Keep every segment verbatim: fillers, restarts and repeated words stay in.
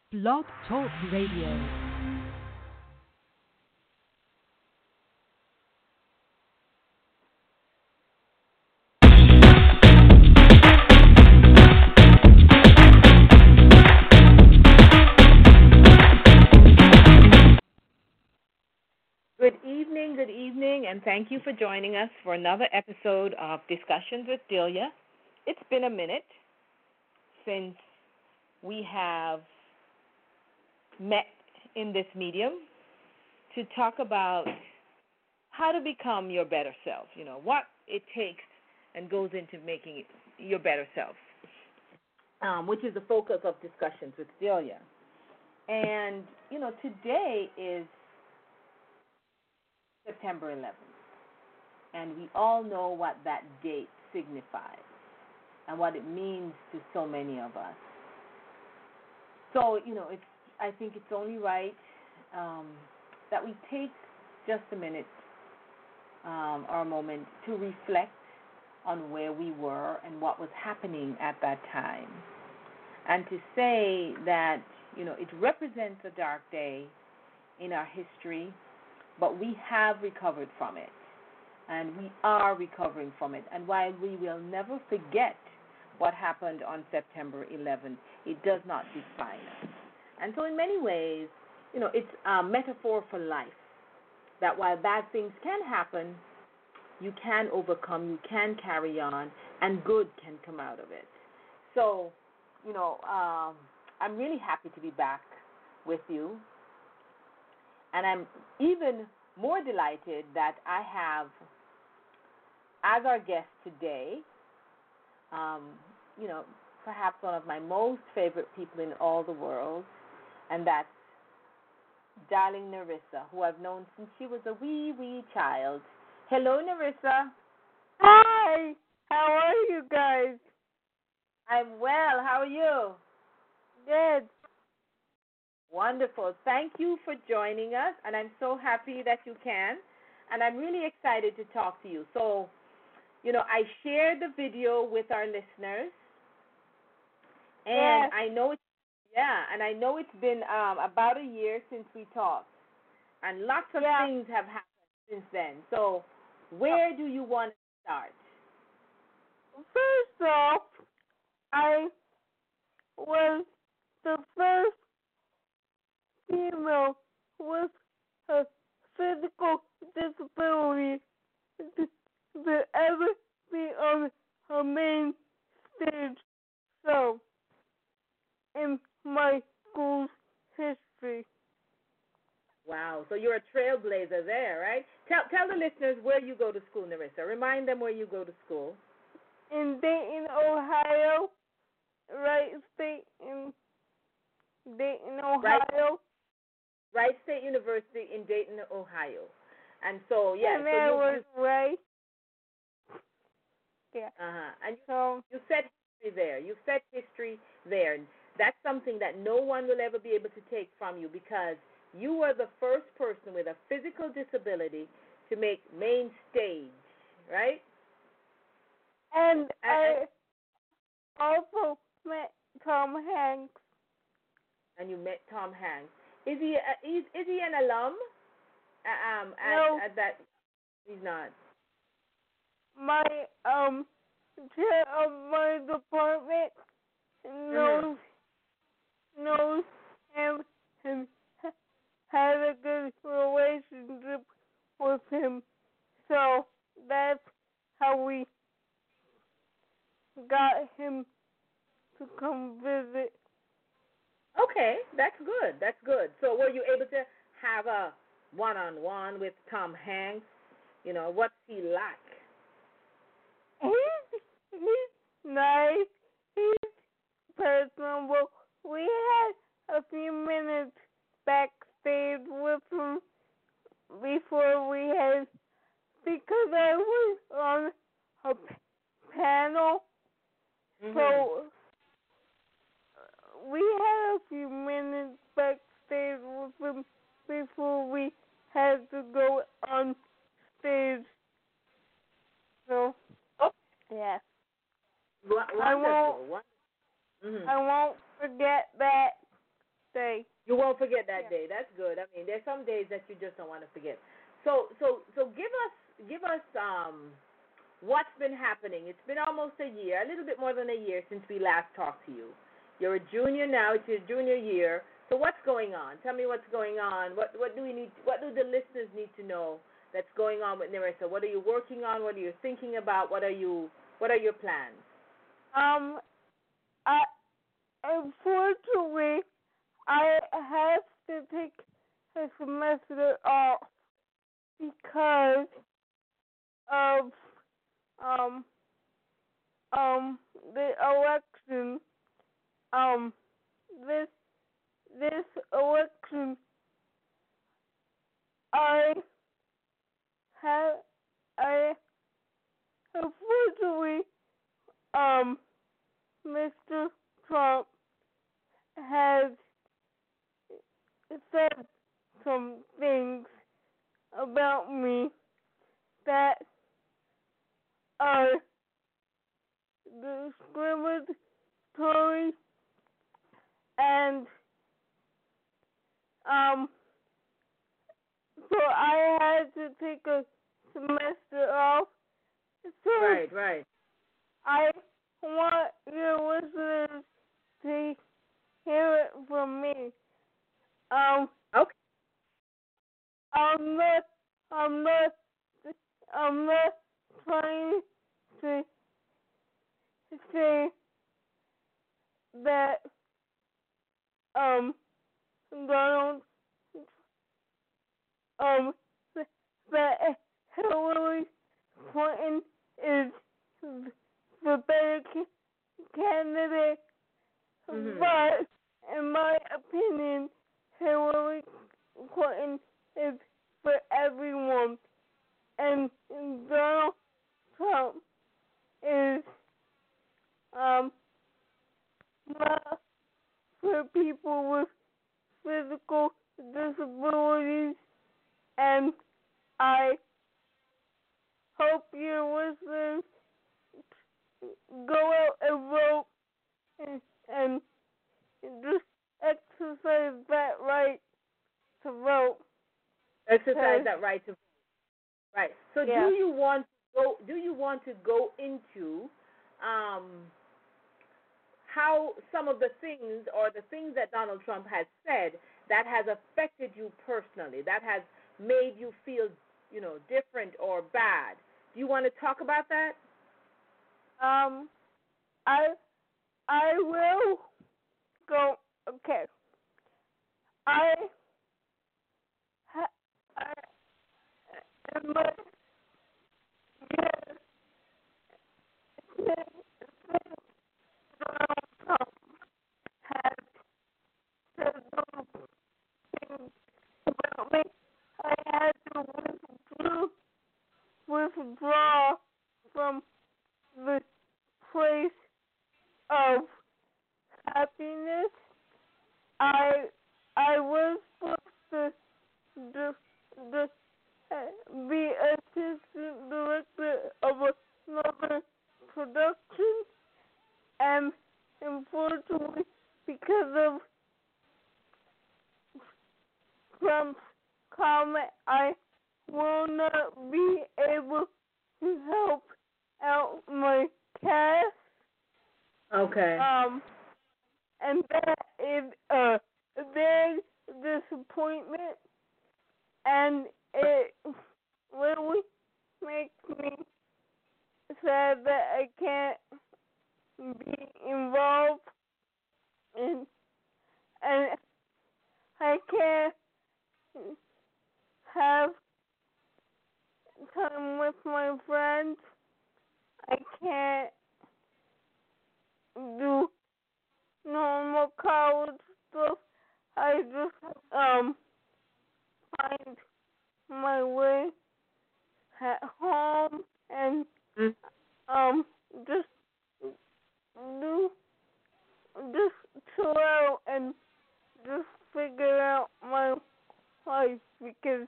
Blog Talk Radio. Good evening, good evening, and thank you for joining us for another episode of Discussions with Delia. It's been a minute since we have met in this medium to talk about how to become your better self, you know, what it takes and goes into making it your better self, um, which is the focus of Discussions with Delia. And, you know, today is September eleventh, and we all know what that date signifies and what it means to so many of us. So, you know, it's, I think it's only right um, that we take just a minute um, or a moment to reflect on where we were and what was happening at that time, and to say that, you know, it represents a dark day in our history, but we have recovered from it, and we are recovering from it. And while we will never forget what happened on September eleventh, it does not define us. And so in many ways, you know, it's a metaphor for life, that while bad things can happen, you can overcome, you can carry on, and good can come out of it. So, you know, um, I'm really happy to be back with you. And I'm even more delighted that I have, as our guest today, um, you know, perhaps one of my most favorite people in all the world, and that's darling Nerissa, who I've known since she was a wee, wee child. Hello, Nerissa. Hi. How are you guys? I'm well. How are you? Good. Wonderful. Thank you for joining us, and I'm so happy that you can, and I'm really excited to talk to you. So, you know, I shared the video with our listeners, and Yes. I know it's, yeah, and I know it's been um, about a year since we talked, and lots of Yeah. things have happened since then. So, where do you want to start? First off, I was the first female with a physical disability to, to ever be on a main stage show in my school's history. Wow. So you're a trailblazer there, right? Tell tell the listeners where you go to school, Nerissa. Remind them where you go to school. In Dayton, Ohio, Wright State in Dayton, Right. Ohio. Wright State University in Dayton, Ohio. And so, yeah, And so that you, was you right. Yeah. uh-huh. And you, So, you set history there. You set history there. That's something that no one will ever be able to take from you, because you were the first person with a physical disability to make main stage, right? and And, I also met Tom Hanks. and you met Tom Hanks. Is he uh, is, is he an alum? Uh, um, at, No, at that he's not. my um chair of my department knows knows him and ha- had a good relationship with him. So that's how we got him to come visit. Okay, that's good. That's good. So were you able to have a one-on-one with Tom Hanks? You know, what's he like? He's he's nice. He's personable. We had a few minutes backstage with him before we had, because I was on a p- panel, Mm-hmm. so we had a few minutes backstage with him before we had to go on stage. So, Oh, yeah. w- I wonderful. won't, Won- mm-hmm. I won't forget that day. You won't forget that Yeah. day. That's good. I mean, there's some days that you just don't want to forget. So, so, so give us, give us, um, what's been happening. It's been almost a year, a little bit more than a year since we last talked to you. You're a junior now. It's your junior year. So what's going on? Tell me what's going on. What, what do we need? What do the listeners need to know that's going on with Nerissa? What are you working on? What are you thinking about? What are you, what are your plans? Um, I unfortunately I have to take a semester off because of um um the election. Um, this this election, I have I unfortunately um Mister Trump has said some things about me that are discriminatory, and um so I had to take a semester off. So Right, right. I want your listeners to hear it from me. Um, Okay. I'm not, I'm not, I'm not trying to say that um Donald um that Hillary Clinton is the better candidate, Mhm. but in my opinion, Hillary Clinton is for everyone, and Donald Trump is um not for people with physical disabilities, and I hope your listeners go out and vote and, and just exercise that right to vote. Exercise that right to right. So Yeah. do you want to go? Do you want to go into um, how some of the things or the things that Donald Trump has said that has affected you personally, that has made you feel, you know, different or bad? Do you want to talk about that? Um, I I will go. Okay. I ha, I am a, yes, Donald Trump has said those things about me. I had to withdraw, withdraw from the place of happiness. I I was supposed to the the be assistant director of another production, and unfortunately, because of Trump's comment, I will not be able to help out my cast. Okay. Um, and that is a big disappointment, and it really makes me sad that I can't be involved in, and I can't have time with my friends. I can't do normal college stuff. I just um find my way at home and Mm. um just do just chill out and just figure out my life because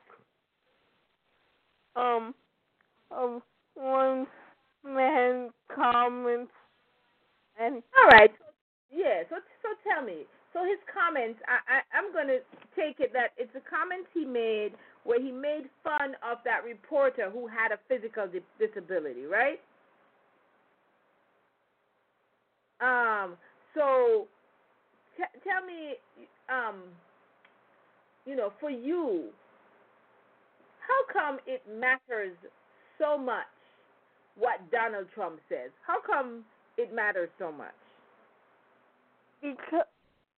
um of one man comments, and All right. Yeah. So so tell me. so his comments, I, I, I'm going to take it that it's a comment he made where he made fun of that reporter who had a physical di- disability, right? Um, so t- tell me, um, you know, for you, how come it matters so much what Donald Trump says? How come it matters so much? Because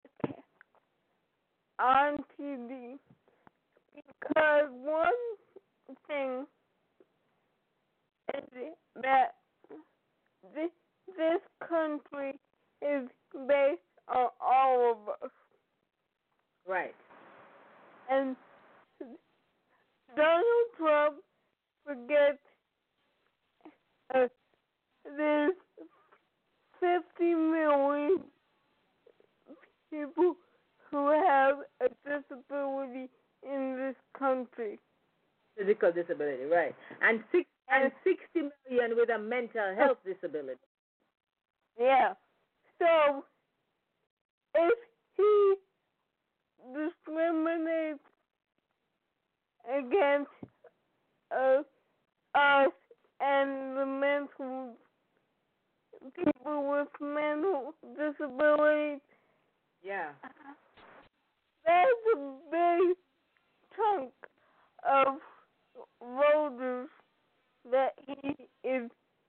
on T V, because one thing is that this, this country is based on all of us. Right. And Donald Trump forgets uh, there's fifty million people who have a disability in this country. Physical disability, right. And six and sixty million with a mental health disability. Yeah. So if he discriminates against uh, us and the mental people with mental disabilities, Yeah. there's a big chunk of voters that he is.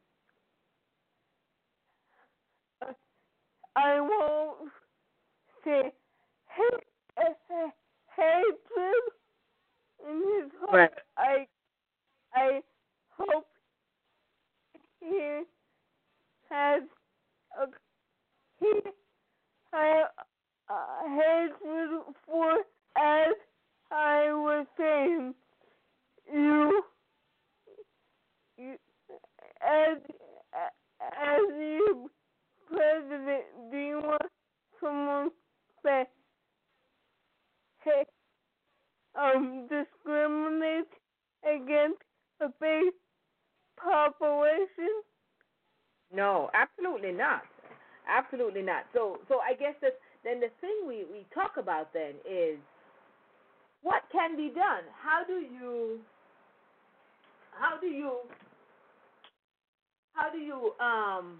Uh, I won't say hate, uh, hatred in his heart. Right. I I hope he has a he has a hatred for, as I was saying, you, you as as you president, do you want someone that hey, um discriminate against a big population? No, absolutely not. Absolutely not. So so I guess that then the thing we, we talk about then is what can be done? How do you how do you how do you um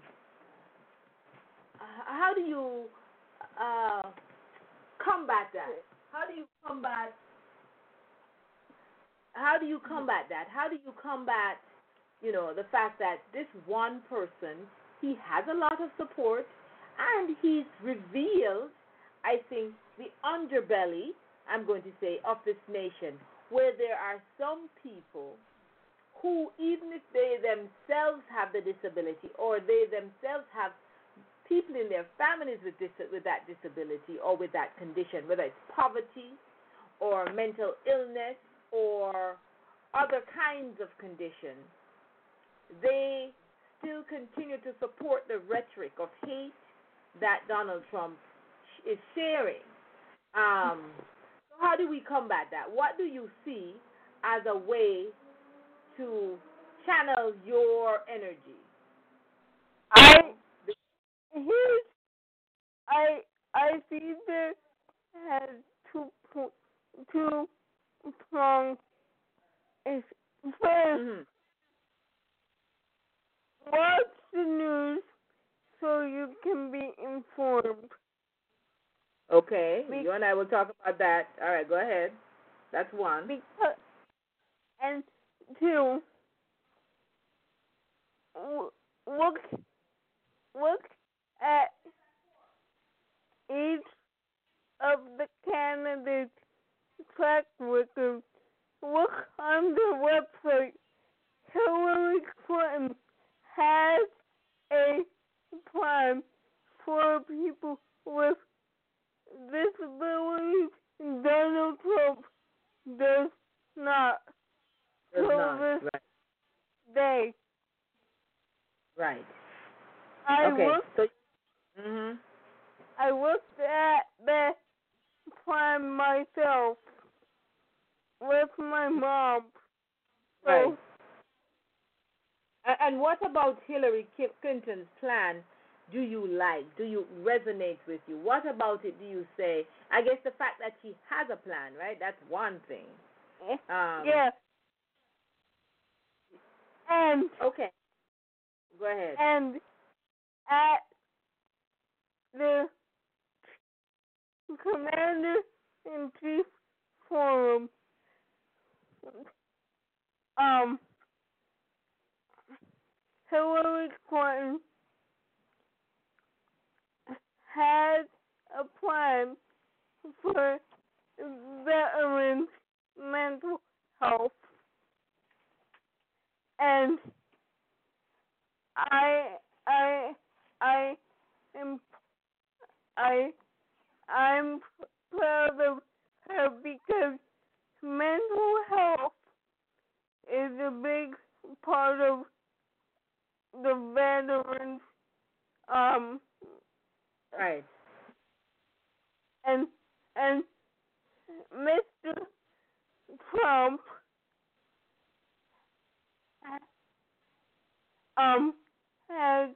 how do you uh combat that? How do you combat how do you combat that? How do you combat, you know, the fact that this one person, he has a lot of support and he's revealed, I think, the underbelly, I'm going to say, of this nation, where there are some people who, even if they themselves have the disability or they themselves have people in their families with this, with that disability or with that condition, whether it's poverty or mental illness or other kinds of conditions, they still continue to support the rhetoric of hate that Donald Trump is sharing. Um, so how do we combat that? What do you see as a way to channel your energy? I here's I I see there has two po- two prongs. Is first, Mm-hmm. watch the news so you can be informed. Okay, Be- you and I will talk about that. All right, go ahead. That's one. Because and two, w- look look at each of the candidates' track record. Look on their website. Hillary Clinton has a plan for people with disabilities. Donald Trump does not. Does Till not. this Right. day. Right. I Okay. looked So. Mhm. I looked at the plan myself with my mom. So Right. And what about Hillary Clinton's plan do you like? Do you resonate with you? What about it do you say? I guess the fact that she has a plan, right? That's one thing. Um, yeah. And Okay. Go ahead. and at the Commander in Chief Forum, um, Hillary Clinton had a plan for veterans' mental health, and I I I am I I'm proud of her because mental health is a big part of the veterans um Right. and and Mister Trump um has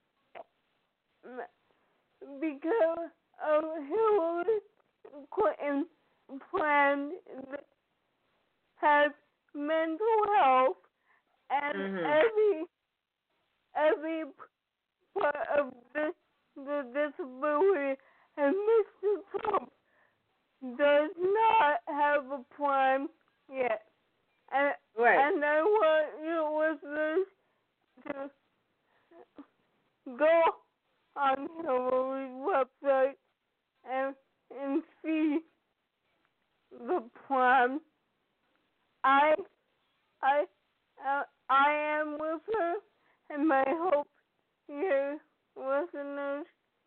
because of Hillary Clinton plan has mental health and Mhm. every every part of the the disability, and Mister Trump does not have a plan yet. And Right. and I want you listeners to go on Hillary's website and and see the plan. I I uh, I am with her, and I hope your listeners.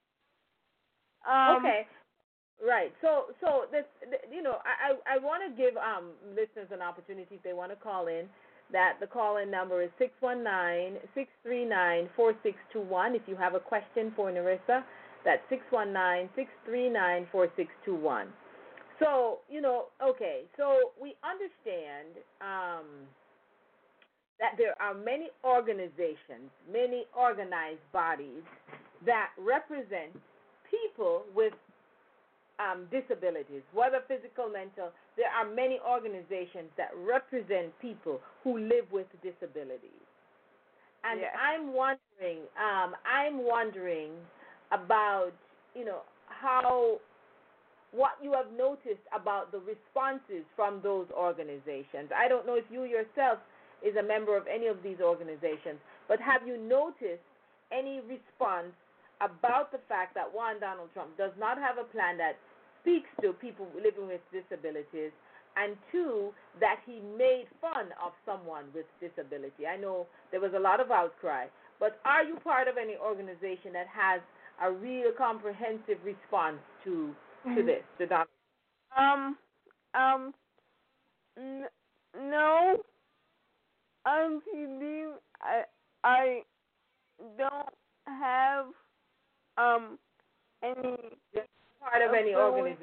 Um, Okay. Right. So, so this, you know, I, I, I want to give um listeners an opportunity if they want to call in. That the call-in number is six one nine, six three nine, four six two one. If you have a question for Narissa, that's six one nine, six three nine, four six two one. So, you know, okay. So we understand um, that there are many organizations, many organized bodies that represent people with um, disabilities, whether physical, mental. There are many organizations that represent people who live with disabilities. And yes. I'm wondering, um, I'm wondering about, you know, how, what you have noticed about the responses from those organizations. I don't know if you yourself is a member of any of these organizations, but have you noticed any response about the fact that one, Donald Trump does not have a plan that speaks to people living with disabilities, and two, that he made fun of someone with disability? I know there was a lot of outcry, but are you part of any organization that has a real comprehensive response to to this, to Donald? Um, um, n- no, on T V, I, I don't have, um, any You're part of any organization?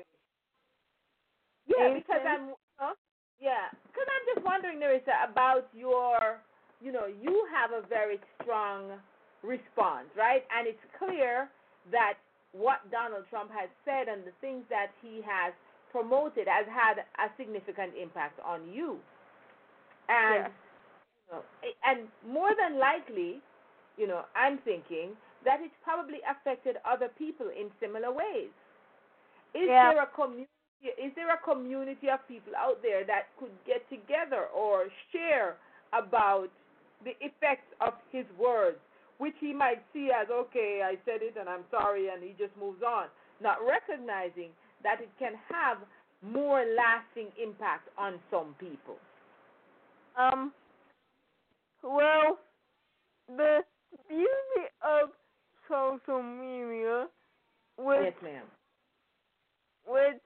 Yeah, because I'm, huh? yeah, because I'm just wondering, Narissa, about your, you know, you have a very strong response, right? And it's clear that what Donald Trump has said and the things that he has promoted has had a significant impact on you. And, yeah. you know, and more than likely, you know, I'm thinking that it's probably affected other people in similar ways. Is Yeah. there a community? Is there a community of people out there that could get together or share about the effects of his words, which he might see as, okay, I said it and I'm sorry, and he just moves on, not recognizing that it can have more lasting impact on some people? Um, well, the beauty of social media, which, Yes, ma'am. which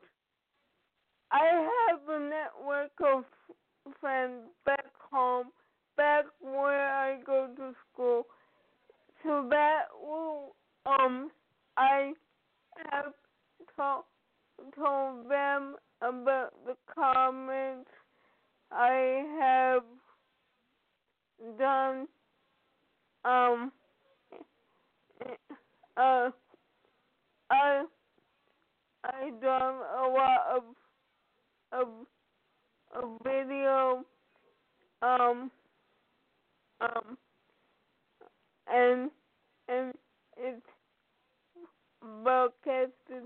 I have a network of friends back home, back where I go to school, so that will, um, I have told, told them about the comments I have done, um, uh, I I done a lot of of of video um um and and it's broadcasted.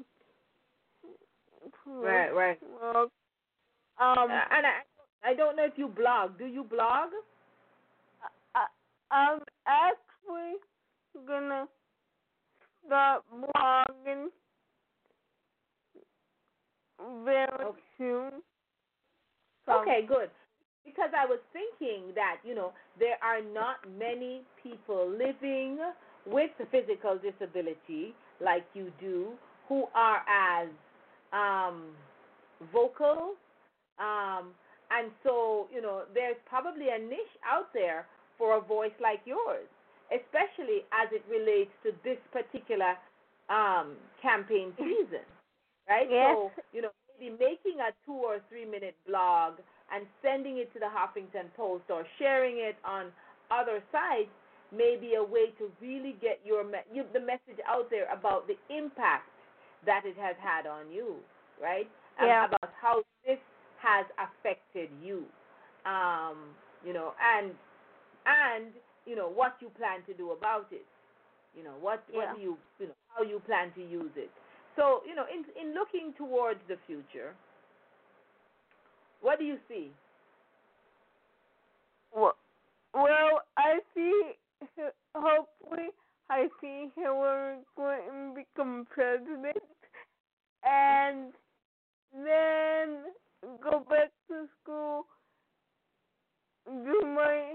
Right, right. Well, Uh, um, and I, I don't know if you blog. Do you blog? I, I'm actually gonna start blogging very Okay. soon. So, Okay, good. Because I was thinking that, you know, there are not many people living with a physical disability like you do who are as um, vocal. Um, and so, you know, there's probably a niche out there for a voice like yours, especially as it relates to this particular um, campaign season, right? yes, So, you know, maybe making a two or three minute blog and sending it to the Huffington Post or sharing it on other sites may be a way to really get your me- you, the message out there about the impact that it has had on you, right? Um, yeah, about how this has affected you, um, you know, and and you know what you plan to do about it. You know what yeah. what do you you know how you plan to use it. So you know, in in looking towards the future, what do you see? Well, well, I see. Hopefully, I see Hillary Clinton become president, and then go back to school, do my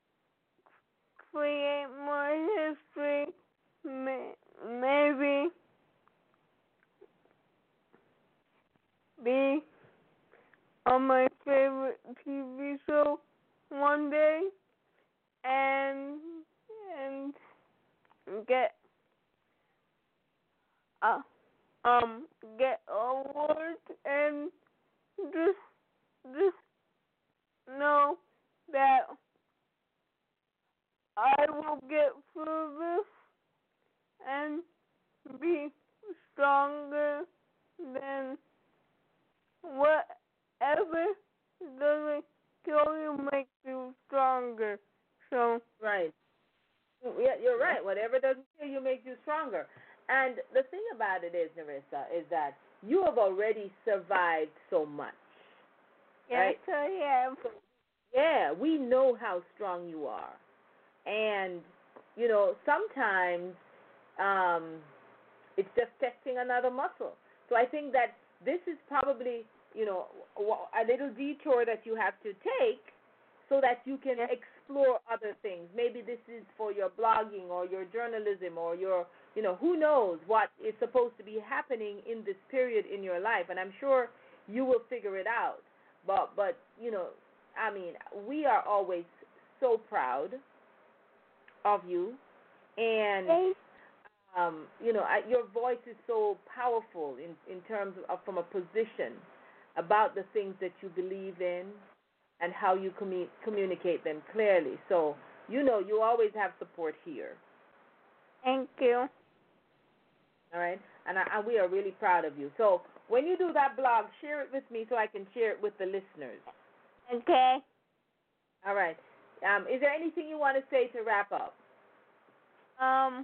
create more history, may, maybe be on my favorite T V show one day, and and get uh, um get awards, and just just know that I will get through this and be stronger than whatever doesn't kill you makes you stronger. So Right. Yeah, you're right. Whatever doesn't kill you makes you stronger. And the thing about it is, Narissa, is that you have already survived so much, yes, right? I am. Yeah, we know how strong you are. And, you know, sometimes um, it's just testing another muscle. So I think that this is probably, you know, a little detour that you have to take so that you can Yes. explore other things. Maybe this is for your blogging or your journalism or your, you know, who knows what is supposed to be happening in this period in your life. And I'm sure you will figure it out. But, but you know, I mean, we are always so proud of you. And Thank um, you know, I, your voice is so powerful in, in terms of from a position about the things that you believe in and how you commu- communicate them clearly. So, you know, you always have support here. thank you. All right? And, I, and we are really proud of you. So, when you do that blog, share it with me so I can share it with the listeners. Okay. All right. Um, is there anything you want to say to wrap up? Um,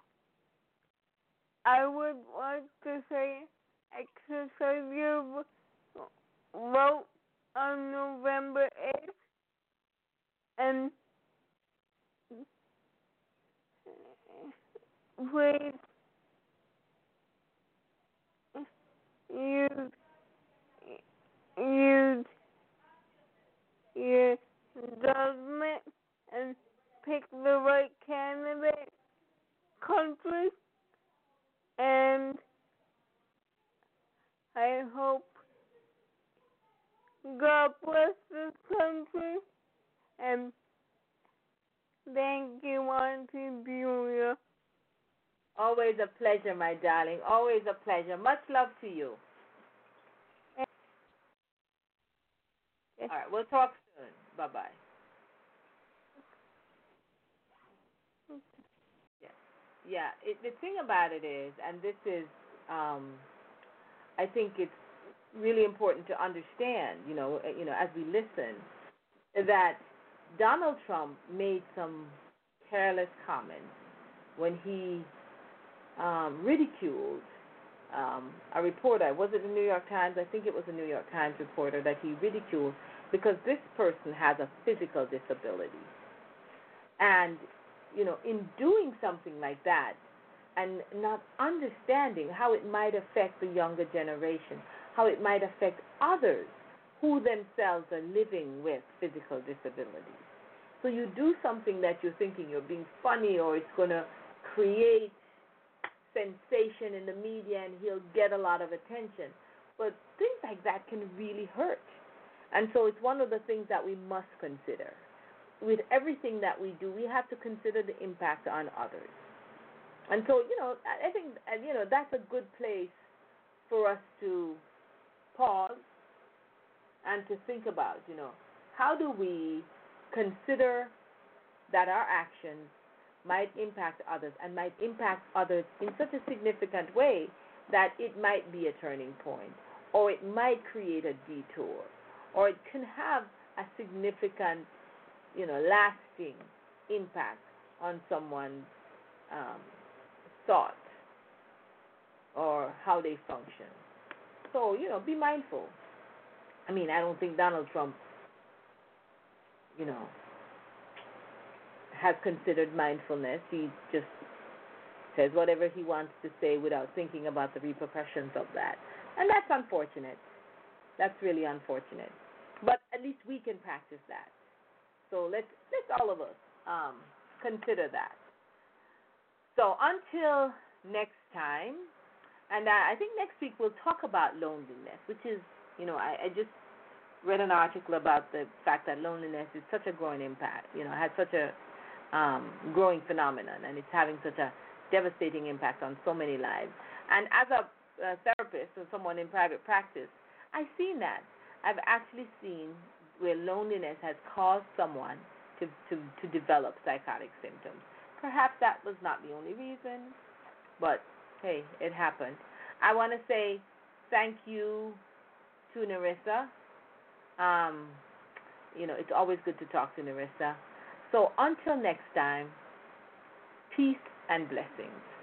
I would like to say exercise your vote on November eighth, and please use use your judgment and pick the right candidate, country, and I hope God bless this country, and thank you, Auntie Julia. Always a pleasure, my darling. Always a pleasure. Much love to you. All right. We'll talk soon. Bye-bye. Yes. yeah. It, the thing about it is, and this is, um, I think it's really important to understand. You know, uh, you know, as we listen, that Donald Trump made some careless comments when he um, ridiculed um, a reporter. Was it the New York Times? I think it was a New York Times reporter that he ridiculed because this person has a physical disability. And, you know, in doing something like that and not understanding how it might affect the younger generation, how it might affect others who themselves are living with physical disabilities. So you do something that you're thinking you're being funny or it's going to create sensation in the media and he'll get a lot of attention. But things like that can really hurt. And so it's one of the things that we must consider. With everything that we do, we have to consider the impact on others. And so, you know, I think, you know, that's a good place for us to pause and to think about, you know, how do we consider that our actions might impact others and might impact others in such a significant way that it might be a turning point, or it might create a detour, or it can have a significant, you know, lasting impact on someone's um, thought or how they function. So, you know, be mindful. I mean, I don't think Donald Trump, you know, has considered mindfulness. He just says whatever he wants to say without thinking about the repercussions of that. And that's unfortunate. That's really unfortunate. But at least we can practice that. So let's, let's all of us um, consider that. So until next time, and I, I think next week we'll talk about loneliness, which is, you know, I, I just read an article about the fact that loneliness is such a growing impact, you know, has such a um, growing phenomenon, and it's having such a devastating impact on so many lives. And as a, a therapist or someone in private practice, I've seen that. I've actually seen where loneliness has caused someone to, to, to develop psychotic symptoms. Perhaps that was not the only reason, but hey, it happened. I want to say thank you to Narissa. Um, you know, it's always good to talk to Narissa. So until next time, peace and blessings.